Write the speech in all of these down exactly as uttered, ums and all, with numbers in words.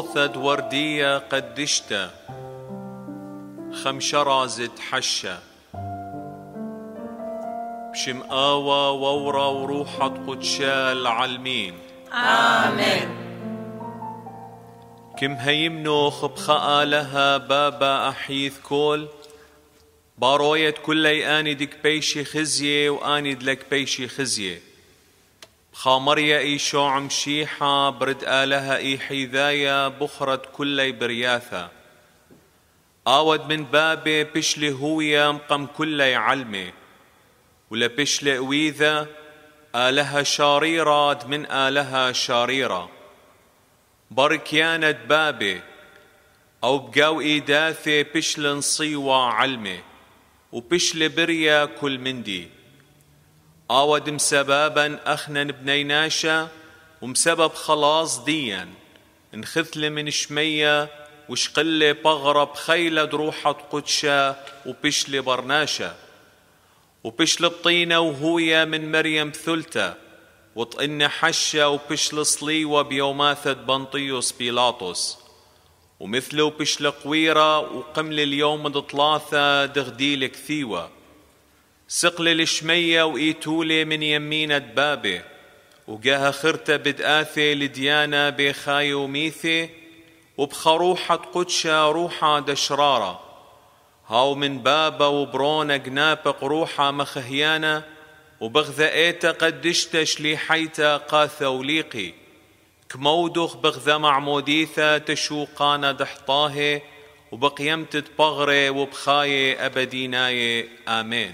بوثد وردية قدشته خمشرة زد حشة بشم آوى وورا وروحة قدشة العالمين آمين. كم هيمنوخ بخاء لها بابا أحيث كل باروية كلي آني دك بيشي خزية وآني دلك بيشي خزية خامريا إي شوع مشيحة برد آلها إي حيذايا بخرة كلي برياثة آود من بابي بشلي هويا مقم كلي علمي ولا بشلي قويذة آلها شاريرة من آلها شاريرة بركيانة بابي أو بقاو إيداثي بشل نصيوة علمي وبشل بريا كل مندي آود مسبابا أخنن بنيناشا ومسبب خلاص ديا انخثل من شمية وشقل بغرب خيلة دروحة قدشة وبشل برناشا وبشل بطينة وهوية من مريم ثلثة وطئن حشة وبشل صليوة بيوماثة بنطيوس بيلاطس ومثله بشل قويرة وقمل اليوم دطلاثة دغديل كثيوة سقل الشمية وإيتولي من يمينة بابي وقاها خرتة بدآثي لديانا بخاي وميثي وبخروحة قدشة روحة دشرارة هاو من بابا وبرونة جنابق روحة مخهيانة وبغذائيتا قدشتا شليحيتا قاثة وليقي كمودخ بغذا معموديثة تشوقانا دحطاهي وبقيمت بغري وبخاية أبديناي آمين.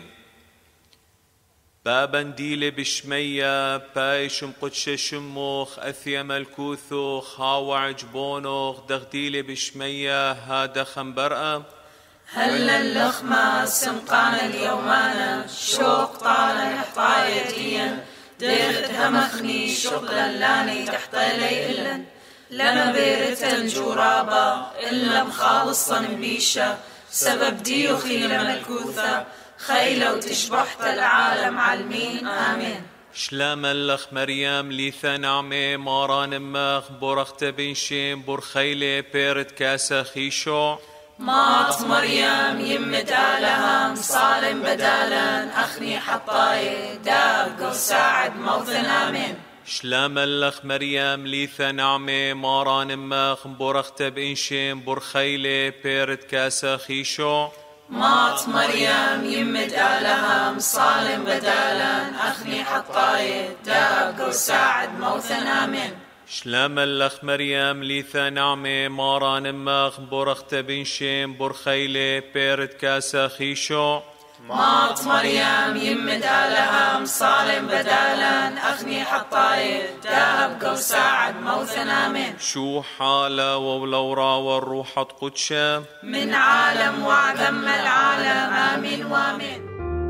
بابا ديلي بشمية بايش مقدش شموخ أثيا ملكوثوخ هاو عجبونوخ دغديلي بشمية هادا خنبرأة هلا اللخمة سمقان اليومانا شوق طالا نحطايا ديا ديرت همخني شغلا لاني تحطيلي إلا لما بيرتن جورابا إلا مخالصا بيشا سبب ديوخي لملكوثة خيلة وتشبحت العالم عالمين آمين. شلام اللخ مريم ليثا نعمة ماران مخ برخت بن شيم برخيلة بيرت كاسا خيشو مات مريم يمت آلها مصالم بدالا أخني حطاي داق وساعد موثن آمين. شلام اللخ مريم ليثا نعمة ماران مخ برخت بن شيم برخيلة بيرت كاسا خيشو مات مريم يمد آلها مصالم بدالا أخني حطاي داق وساعد موثن آمين. شلام اللخ مريم ليثا نعمة ماران مخ برخت بن شيم برخيلة بيرت كاسا خيشو مات مريم يمد آلها مصالم بدالا أخني حطاي داق وساعد موثن آمين. شو حالة وولورا والروح قدشة من عالم وعدم العالم آمين وآمين.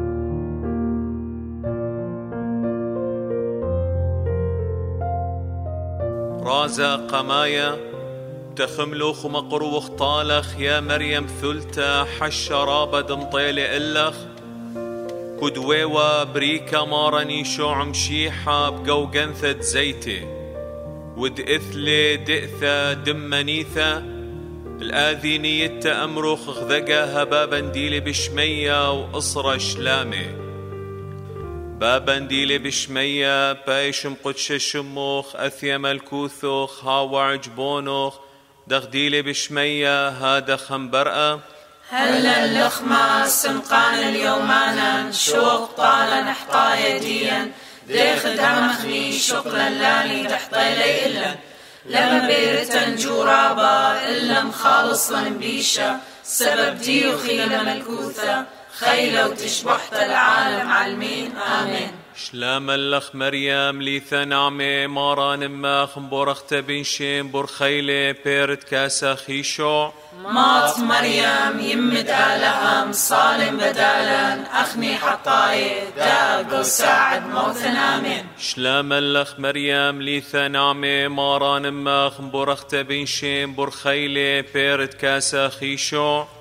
رازا قمايا تخملوخ مقروخ طالخ يا مريم ثلتا حش رابد مطيلة إلخ كدويوة بريكا مارني شوع مشيحة بقو قنثة زيتي ود إثلي دئثة دمنيثة الآذينية أمرخ غذقها بابا ديلي بشمية وأصرى شلامي بابا ديلي بشمية بايش مقدش شموخ أثيا ملكوثوخ هاو عجبونوخ دغديلي بشمية هادا خنبرأة هلا اللخمة سمقان اليومانا شوق طالا نحطايا ديا ديخ دمخني شقلا لاني تحطيلي إلا لما بيرتن جورابا إلا مخالصا بيشا سبب ديوخي لملكوثة خيلة وتشبحت العالم عالمين آمين. شلام اللخ مريم ليثا نعمة ماران مخ برخت بن شيم برخيلة بيرت كاسا خيشو مات مريم يمد آلها مصالم بدالا أخني حطاي داق وساعد موثن آمين. شلام اللخ مريم ليثا نعمة ماران مخ برخت بن شيم برخيلة بيرت كاسا خيشو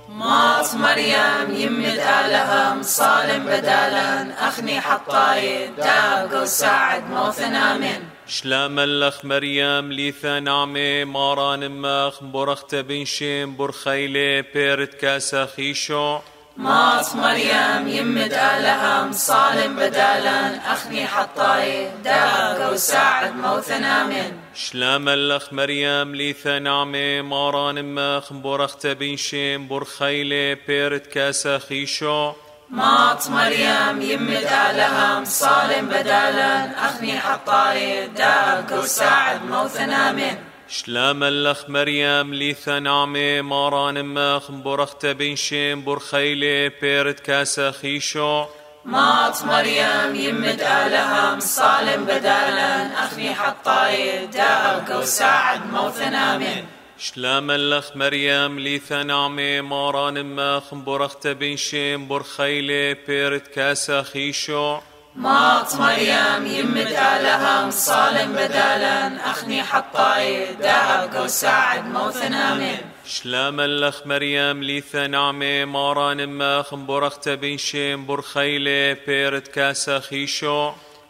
مات مريم يمد آلها مصالم بدالا أخني حطاي داق وساعد موثن آمين شلام اللخ مريم ليثا نعمة ماران مخ برخت بن شيم برخيلة بيرت كاسا خيشو مات مريم يمد آلها مصالم بدالا أخني حطاي داق وساعد موثن آمين شلام اللخ مريم ليثا نعمة ماران مخ برخت بن شيم برخيلة بيرت كاسا خيشو مات مريم يمد آلها مصالم بدالا أخني حطاي داق وساعد موثن آمين شلام اللخ مريم ليثا نعمة ماران مخ برخت بن شيم برخيلة بيرت كاسا خيشو مات مريم يمد آلها مصالم بدالا أخني حطاي داق وساعد موثن آمين شلام اللخ مريم ليثا نعمة ماران مخ برخت بن شيم برخيلة بيرت كاسا خيشو مات مريم يمد آلها مصالم بدالا أخني حطاي داق وساعد موثن آمين شلام اللخ مريم ليثا نعمة ماران مخ برخت بن شيم برخيلة بيرت كاسا خيشو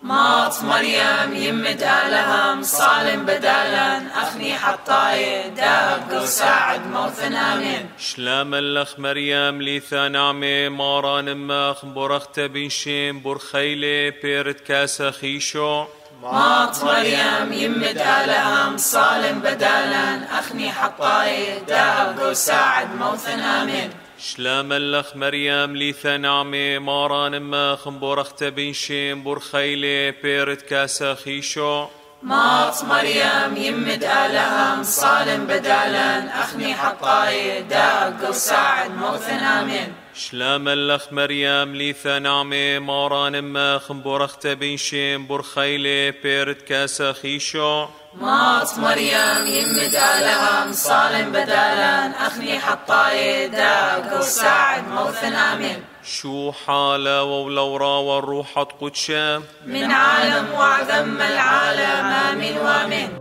مات مريم يمد آلها مصالم بدالا أخني حطاي داق وساعد موثن آمين شلام اللخ مريم ليثا نعمة ماران مخ برخت بن شيم برخيلة بيرت كاسا خيشو مات مريم يمد آلها مصالم بدالا أخني حطاي داق وساعد موثن آمين شلام اللخ مريم ليثا نعمة ماران مخ برخت بن شيم برخيلة بيرت كاسا خيشو مات مريم يمد آلها مصالم بدالا أخني حطاي داق وساعد موثن آمين شلام اللخ مريم ليثا نعمة ماران مخ برخت بن شيم برخيلة بيرت كاسا خيشو مات مريم يمد آلها مصالم بدالا أخني حطاي داق وساعد موثن آمين شو حالة ولورا والروح قدشة من عالم وعذم العالم آمين وآمين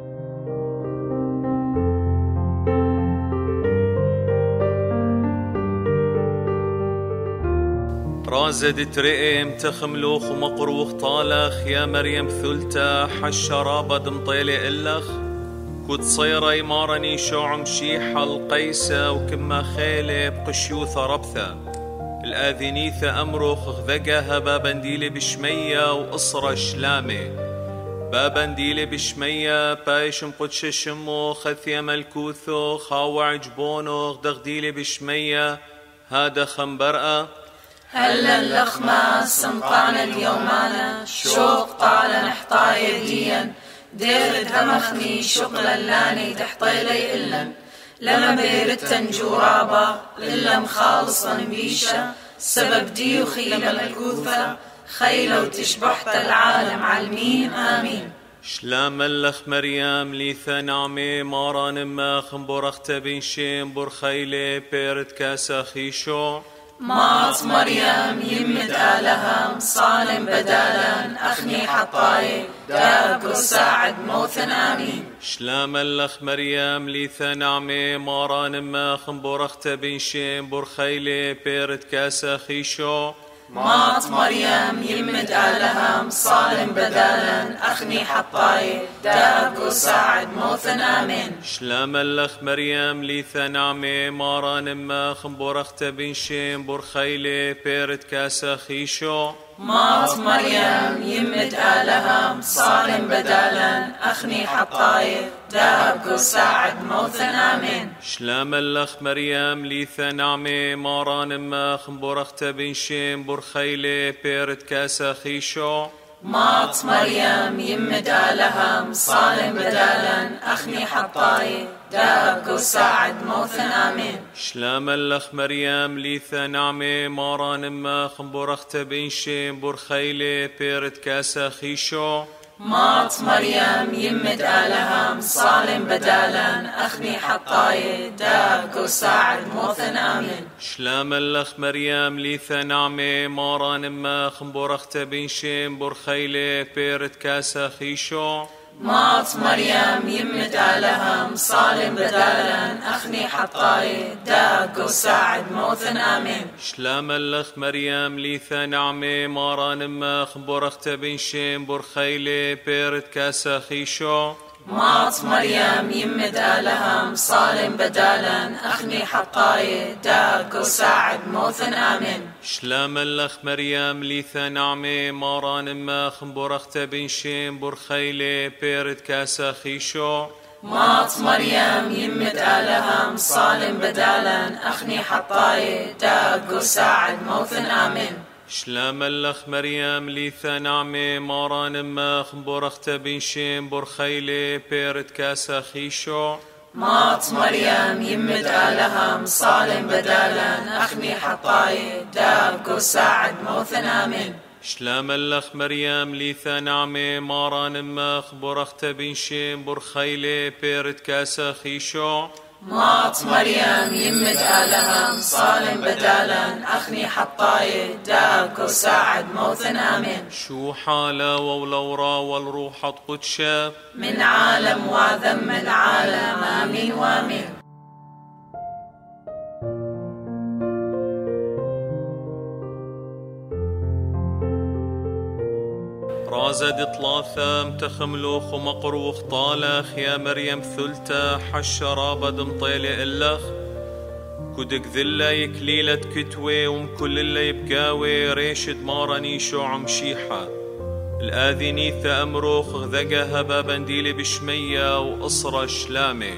رازد ترقم تخملوخ ومقروخ طالخ يا مريم ثلتا حشرابة دمطيلة إلخ كنت صيري مارني شعم شيحة القيسة وكما خيلة بقشيوثة ربثة الآذنيثة أمرخ غذقها بابنديلة بشمية وأسرة شلامة بابنديلة بشمية بايشم قدش شمو خثية ملكوثو خاوع جبونو غدغديلة بشمية هذا خنبرقة هلا اللخمة سمطان اليومانا شوق طال نحطاي ديا دير دمخني شغل اللاني تحطيلي إلا لما بيرتن جورابا إلا مخالصا بيشا سبب ديو خيلة ملكوثة خيلة وتشبحت العالم عالمين آمين شلام اللخ مريم ليثا نعمة ماران مخ برخت بن شيم برخيلة بيرت كاسا خيشو مات مريم يمد آلها مصالم بدالا أخني حطاي داق وساعد موثن آمين شلام اللخ مريم ليثا نعمة ماران مخ برخت بن شيم برخيلة بيرت كاسا خيشو مات مريم يمد آلها مصالم بدالا أخني حطاي داق وساعد موثن آمين شلام اللخ مريم ليثا نعمة ماران مخ برخت بن شيم برخيلة بيرت كاسا خيشو مات مريم يمد آلها مصالم بدالا أخني حطاي داق وساعد موثن آمين شلام اللخ مريم ليثا نعمة ماران مخ برخت بن شيم برخيلة بيرت كاسا خيشو مات مريم يمد آلها مصالم بدالا أخني حطاي داق وساعد موثن آمين شلام اللخ مريم ليثا نعمة ماران مخ برخت بن شيم برخيلة بيرت كاسا خيشو مات مريم يمد آلها مصالم بدالا أخني حطاي داق وساعد موثن آمين شلام اللخ مريم ليثا نعمة ماران مخ برخت بن شيم برخيلة بيرت كاسا خيشو مات مريم يمد آلها صالم بدالا أخني حطاي داق وساعد موثن آمين شلام اللخ مريم ليثا نعمة ماران مخ برخت بن شيم برخيلة بيرت كاسا خيشو مات مريم يمد آلها صالم بدالا أخني حطاي داق وساعد موثن آمين شلام اللخ مريم ليثا نعمة ماران مخ برخت بن شيم برخيلة بيرت كاسا خيشو مات مريم يمد آلها صالم بدالا أخني حطاي داق وساعد موثن آمين شلام اللخ مريم ليثا نعمة ماران مخ برخت بن شيم برخيلة بيرت كاسا خيشو مات مريم يمد آلها صالم بدالا أخني حطاي داق وساعد موثن آمين شلام اللخ مريم ليثا نعمة ماران مخ برخت بن شيم برخيلة بيرت كاسا خيشو مات مريم يمد آلها صالم بدالا أخني حطاي داق وساعد موثن آمين شو حالة والورا والروح قدشة من عالم وذم العالم آمين وآمين رازد ثلاثة متخملوخ ومقروخ طالخ يا مريم ثلثة حشرة بدم طيلة إلخ كدك ذلة يكليلة كتوة ومكل اللي يبقاوي ريشد ماراني شو عمشيحة الآذيني ثأمروخ غذقها بابا ديلي بشمية وأصرة شلامة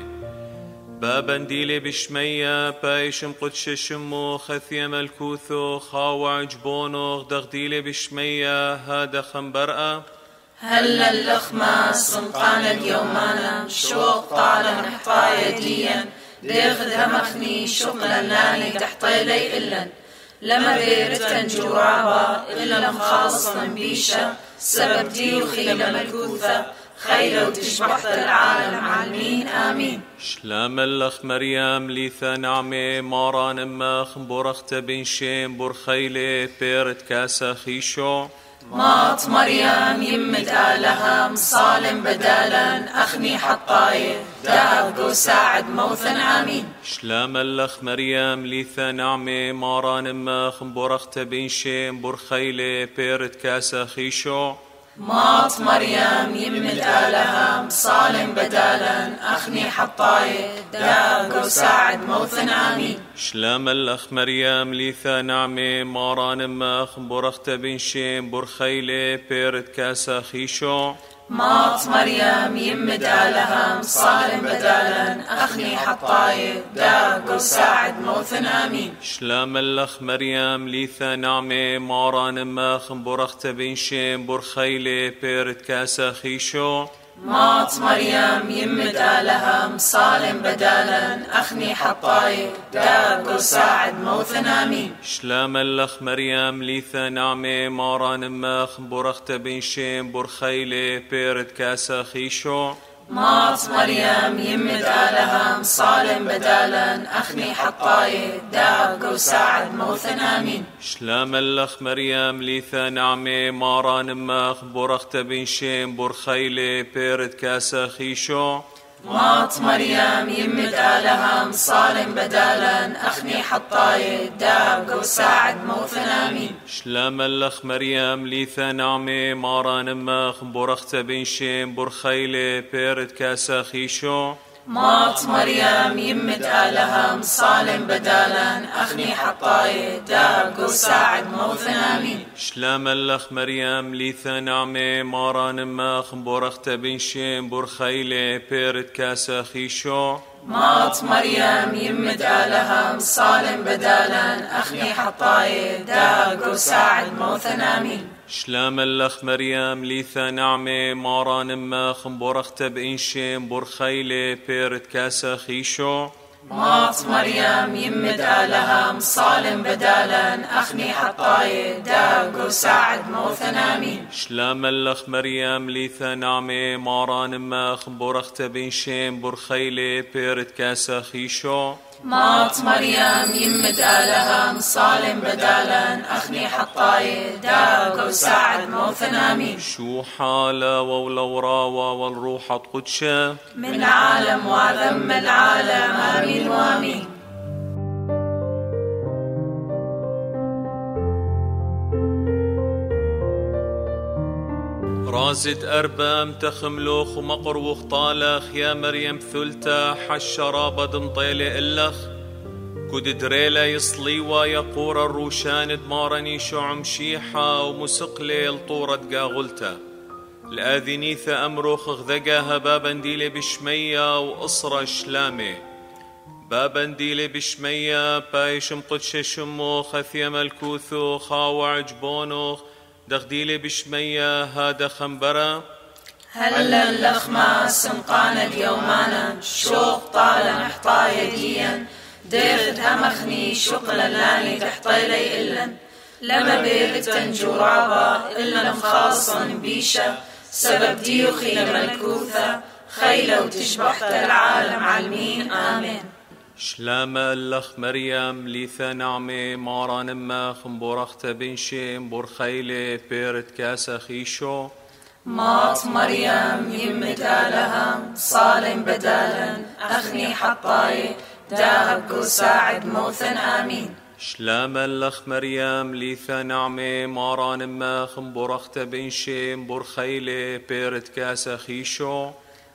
بابا ديلي بشمية بايشم قدش شمو خثية ملكوثو خاوع جبونو غدغديلي بشمية هذا خنبرأة هلا اللخمة سنقان اليومانا شوق طالة محطايا ديا ديخدها مخني شقلا لاني تحطيلي إلا لما بيرتن جرابا إلا مخالصنا بيشا سبب ديو خيلة ملكوثة خيلة وتشبحت العالم عالمين آمين شلام اللخ مريم ليثا نعمة ماران مخ برخت بن شيم برخيلة بيرت كاسا خيشو مات مريم يمد آلها صالم بدالا أخني حطاي داق وساعد موثن آمين شلام اللخ مريم ليثا نعمة ماران مخ برخت بن شيم برخيلة بيرت كاسا خيشو مات مريم يمد آلها صالم بدالا أخني حطاي داق وساعد موثن آمين شلام اللخ مريم ليثا نعمة ماران مخ برخت بن شيم برخيلة بيرت كاسا خيشو مات مريم يمد آلها صالم بدالا أخني حطاي داق وساعد موثن آمين شلام اللخ مريم ليثا نعمة ماران مخ برخت بن شيم برخيلة بيرت كاسا خيشو مات مريم يمد آلها صالم بدالا أخني حطاي داق وساعد موثن آمين شلام اللخ مريم ليثا نعمة ماران مخ برخت بن شيم برخيلة بيرت كاسا خيشو مات مريم يمد آلها صالم بدالا أخني حطاي داق وساعد موثن آمين شلام اللخ مريم ليثا نعمة ماران مخ برخت بن شيم برخيلة بيرت كاسا خيشو مات مريم يمد آلها صالم بدالا أخني حطاي داق وساعد موثن آمين شلام اللخ مريم ليثا نعمة ماران مخ برخت بن شيم برخيلة بيرت كاسا خيشو مات مريم يمد آلها صالم بدالا أخني حطاي داق وساعد موثن آمين شلام اللخ مريم ليثا نعمة ماران مخ برخت بن شيم برخيلة بيرت كاسا خيشو مات مريم يمد آلها صالم بدالا أخني حطاي داق وساعد موثن آمين شلام اللخ مريم ليثا نعمة ماران مخ برخت بن شيم برخيلة بيرت كاسا خيشو مات مريم يمد آلها صالم بدالا أخني حطاي داق وساعد موثن آمين شلام اللخ مريم ليثا نعمة ماران مخ برخت بن شيم برخيلة بيرت كاسا خيشو مات مريم يمد آلها مصالم بدالا أخني حطاي داق وساعد موثن آمين. شو حالة ولوراوة والروح القدشة من عالم وذم العالم آمين وآمين. رازد أربام تخملوخ ومقروخ طالخ يا مريم ثلتا حشرابة دمطيلة إلخ كد دريلا يصلي ويقور الروشان دمارني شعم شيحة ومسقلي الطورة قاغلتا الآذنيثة أمروخ غذقاها بابا ديلي بشمية وأصرى شلامي بابا ديلي بشمية بايش مقدش شمو خثيا ملكوثو خاوع جبونوخ دغديلي بشمية هذا خنبرة هلا اللخمة سمقانا اليومانا شوق طالا نحطايا ديا ديرت همخني شقلا لاني تحطيلي إلا لما بيرتن جرابا إلا مخاصا بيشا سبب ديوخي ملكوثة خيلة وتشبحت العالم عالمين آمين. شلام اللخ مريم ليثا نعمة ماران ما خنبورخت بنشي برخيلة بيرت كاسا خيشو مات مريم يمد آلها صالم بدالا أخني حطاي داهب قساعد موثن آمين. شلام اللخ مريم ليثا نعمة ماران ما خنبورخت بنشي برخيلة بيرت كاسا خيشو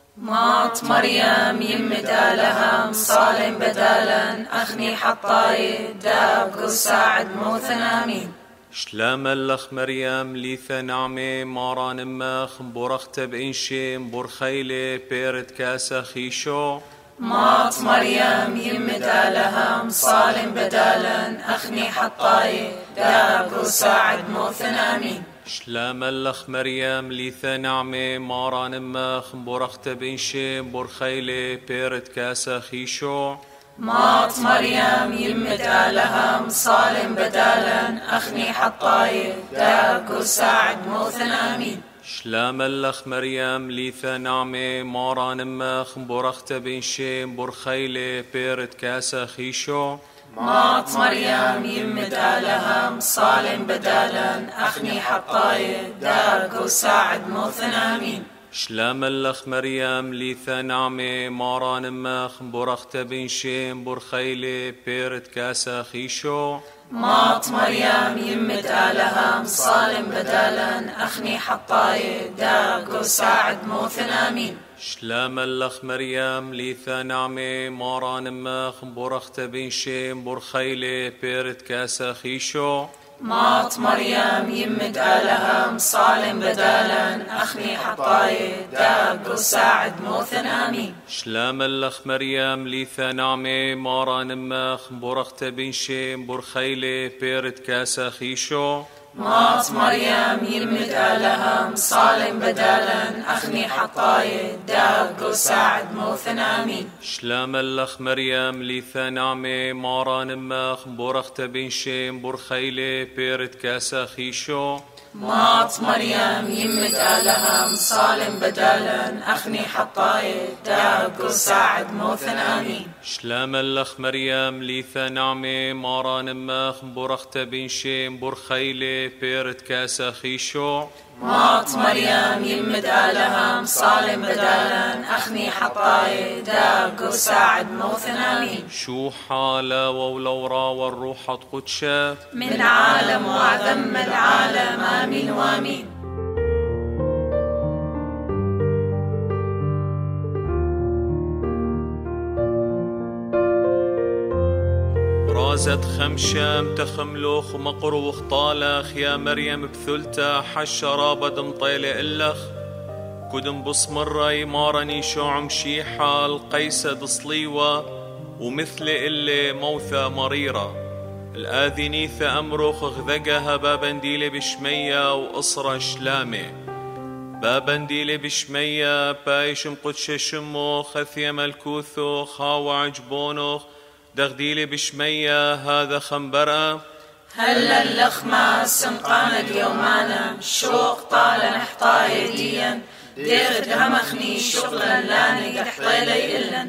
مات مريم يمد آلها صالم بدالا أخني حطاي داب قساعد موثن آمين. شلام اللخ مريم ليثا نعمة ماران ما خنبورخت بإنشي برخيلة بيرت كاسا خيشو مات مريم يمد آلها صالم بدالا أخني حطاي داب قساعد موثن آمين. شلام اللخ مريم ليثا نعمة ماران ما خنبورخت بإنشي برخيلة بيرت كاسا خيشو مات مريم يمد آلها صالم بدالا أخني حطاي داب قساعد موثن آمين. شلام اللخ مريم ليثا نعمة ماران ما خنبورخت بإنشي برخيلة بيرت كاسا خيشو مات مريم يمد آلها صالم بدالا أخني حطاي داب قساعد موثن آمين. شلام اللخ مريم ليثا نعمة ماران ما خنبورخت بإنشي برخيلة بيرت كاسا خيشو مات مريم يمد آلها صالم بدالا أخني حطاي داب قساعد موثن آمين. شلام اللخ مريم ليثا نعمة ماران ما خنبورخت بإنشي برخيلة بيرت كاسا خيشو مات مريم يمد آلها صالم بدالا أخني حطاي داب قساعد موثن آمين. شلام اللخ مريم ليثا نعمة ماران ما خنبورخت بإنشي برخيلة بيرت كاسا خيشو مات مريم يمد آلها صالم بدالا أخني حطاي داب قساعد موثن آمين. شلام اللخ مريم ليثا نعمة ماران ما خنبورخت بإنشي برخيلة بيرت كاسا خيشو مات مريم يمد آلها صالم بدالا أخني حطاي داب قساعد موثن آمين. شلام اللخ مريم ليثا نعمة ماران ما خنبورخت بإنشي برخيلة بيرت كاسا خيشو مات مريم يمد آلها صالم بدالا أخني حطاي داب قساعد موثن آمين. شو حالة ولورا والروح القدشة من عالم وذم العالم آمين وآمين. رازت خمشم تخملوخ ومقروخ طالخ يا مريم بثلتا حشرابة دمطيلة إلخ كدم بصمري مارني شعم شيحة القيسة دصليوة ومثل إلي موثى مريرة الآذنيثة أمروخ غذقها بابنديلة بشمية وأصرى شلامة بابنديلة بشمية بايش مقدش شمو خثيا ملكوثو خاوع جبونوخ دغديلي بشمية هذا خنبرة هلا اللخمة سمقان اليومانا شوق طال نحطاي ديا ديرت همخني شغلا لاني قحطيلي إلا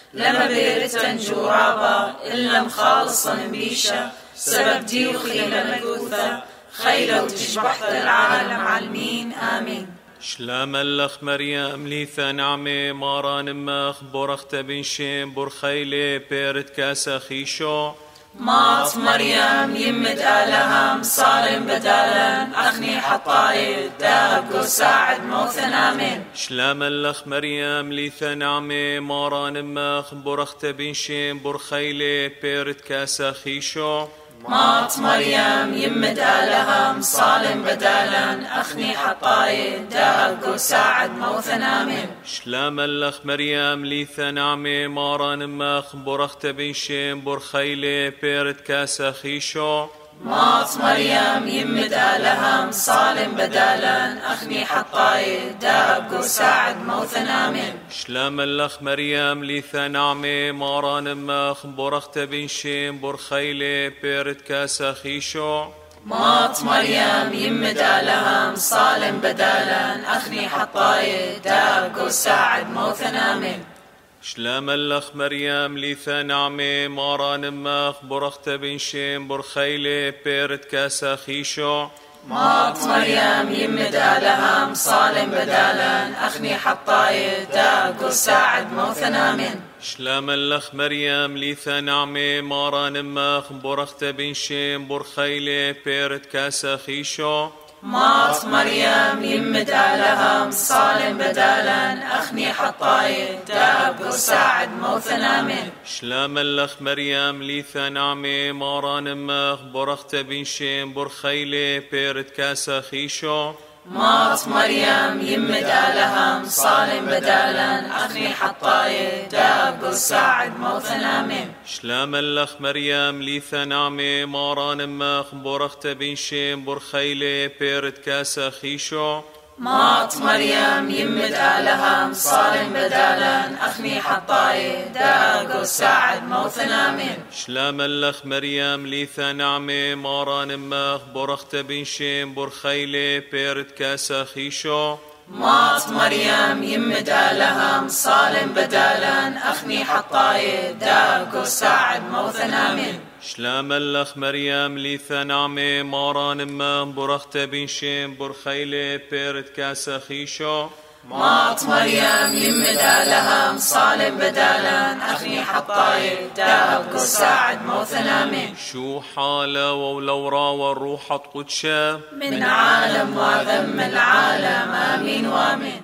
لما بيرتن جورابا إلا مخالصا بيشا سبب ديو خيلة مكوثة خيلة وتشبح العالم عالمين آمين. شلام اللخ مريم ليثا نعمة ماران مخ برخت بن شيم برخيلة بيرت كاسا خيشو مات مريم يمد آلهم صالم بدالا أخني حطايد داب قو ساعد موثن آمين. شلام اللخ مريم ليثا نعمة ماران مخ برخت بن شيم برخيلة بيرت كاسا خيشو مات مريم يمد آلهم صالم بدالا أخني حطايد داب قو ساعد موثن آمين. شلام اللخ مريم ليثا نعمة ماران مخ برخت بن شيم برخيلة بيرت كاسا خيشو مات مريم يمد آلهم صالم بدالا أخني حطايد داب قو ساعد موثن آمين. شلام اللخ مريم ليثا نعمة ماران مخ برخت بن شيم برخيلة بيرت كاسا خيشو مات مريم يمد آلهم صالم بدالا أخني حطايد داب قو ساعد موثن آمين. شلام اللخ مريم ليثا نعمة ماران مخ برخت بن شيم برخيلة بيرت كاسا خيشو مات مريم يمد آلهم صالم بدالا أخني حطايد داب قو ساعد موثن آمين. شلام اللخ مريم ليثا نعمة ماران مخ برخت بن شيم برخيلة بيرت كاسا خيشو مات مريم يمد آلهم صالم بدالا أخني حطايد داب قو ساعد موثن آمين. شلام اللخ مريم ليثا نعمة ماران مخ برخت بن شيم برخيلة بيرت كاسا خيشو مات مريم يمد آلهم صالم بدالا أخني حطايد داب قو ساعد موثن آمين. شلام اللخ مريم ليثا نعمة ماران مخ برخت بن شيم برخيلة بيرت كاسا خيشو مات مريم يمد آلهم صالم بدالا أخني حطايد داب قو ساعد موثن آمين. شلام اللخ مريم ليثا نعمة ماران مخ برخت بن شيم برخيلة بيرت كاسا خيشو مات مريم يمد آلهم صالم بدالا أخني حطايد داب قو ساعد موثن آمين. شلام اللخ مريم ليثا نعمة ماران مخ برخت بن شيم برخيلة بيرت كاسا خيشو مات مريم يمد آلهم صالم بدالا أخني حطايد داب قو ساعد موثن آمين. شو حالة ولورا والروح قدشة من عالم وذم العالم آمين وآمين.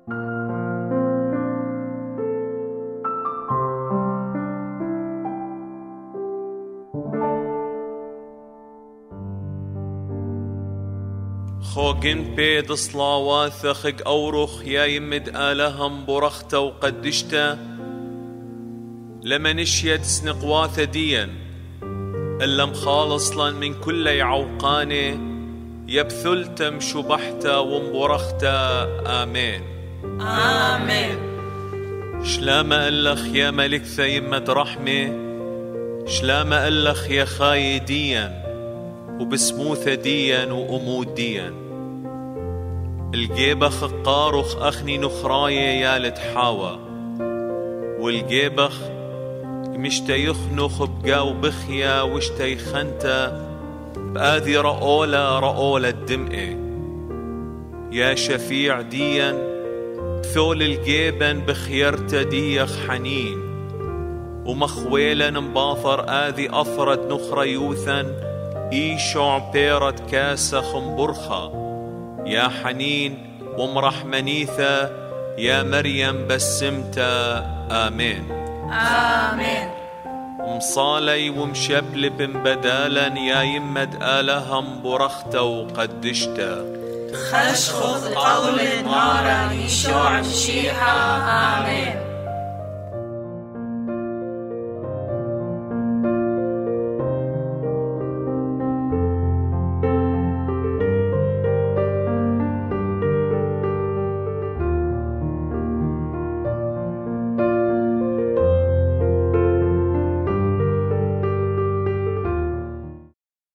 خوجن بيد صلاواثخق أورخ يا يمد آلهم برخت وقدشته لما نشيت سنقواث ديا إلا مخالص لن من كل عوقانه يبثلتم شبحتا ومبرختا آمين آمين. شلامة ألخ يا ملك ثيمة رحمة شلامة ألخ يا خاي ديا وبسموثة ديا وأمود ديا الجيبخ قارخ أخني نخراية يا لتحاوى والجيبخ مشتا يخنخ بقاو بخيا وشتا يخنتا بآذي رؤولة رؤولة الدمئة يا شفيع ديا بثول الجيبن بخيرتا ديخ حنين ومخويلا مباثر آذي أثرت نخرى يوثا إيشع بيرت كاسة خمبرخة يا حنين ومرحمنيثة يا مريم بسمتا آمين آمين. مصالي ومشبل بن بدالا يا يمد آلهم برختا وقدشتا خشخذ قول نارا يشوع شيحة آمين.